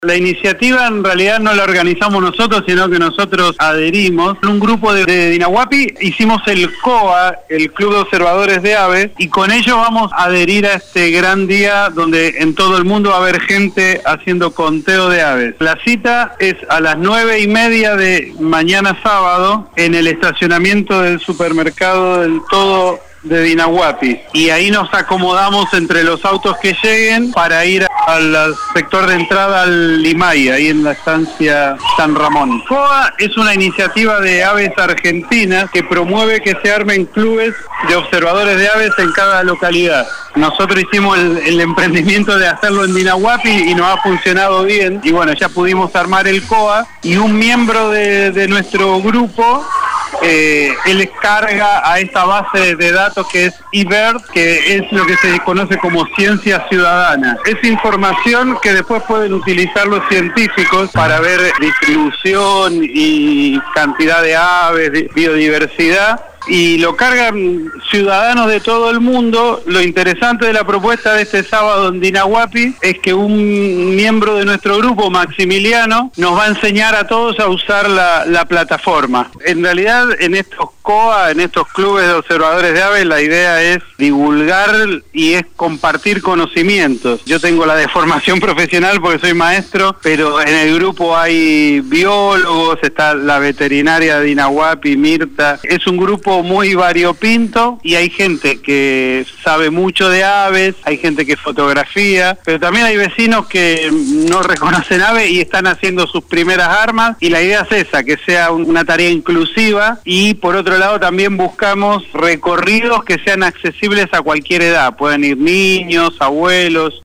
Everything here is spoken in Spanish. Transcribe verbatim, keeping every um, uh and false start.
La iniciativa en realidad no la organizamos nosotros, sino que nosotros adherimos. En un grupo de, de Dinahuapi hicimos el C O A, el Club de Observadores de Aves, y con ello vamos a adherir a este gran día donde en todo el mundo va a haber gente haciendo conteo de aves. La cita es a las nueve y media de mañana sábado en el estacionamiento del supermercado del Todo de Dinahuapi, y ahí nos acomodamos entre los autos que lleguen para ir al sector de entrada al Limay, ahí en la estancia San Ramón. C O A es una iniciativa de aves argentinas que promueve que se armen clubes de observadores de aves en cada localidad. Nosotros hicimos el, el emprendimiento de hacerlo en Dinahuapi y nos ha funcionado bien, y bueno, ya pudimos armar el C O A, y un miembro de, de nuestro grupo Eh, él carga a esta base de datos que es eBird, que es lo que se conoce como ciencia ciudadana. Es información que después pueden utilizar los científicos para ver distribución y cantidad de aves, de biodiversidad, y lo cargan ciudadanos de todo el mundo. Lo interesante de la propuesta de este sábado en Dinahuapi es que un miembro de nuestro grupo, Maximiliano, nos va a enseñar a todos a usar la, la plataforma. En realidad, en estos C O A, en estos clubes de observadores de aves, la idea es divulgar y es compartir conocimientos. Yo tengo la de formación profesional porque soy maestro, pero en el grupo hay biólogos, está la veterinaria de Dinahuapi, Mirta. Es un grupo muy variopinto y hay gente que sabe mucho de aves, hay gente que fotografía, pero también hay vecinos que no reconocen aves y están haciendo sus primeras armas, y la idea es esa, que sea una tarea inclusiva. Y por otro lado también buscamos recorridos que sean accesibles a cualquier edad, pueden ir niños, abuelos.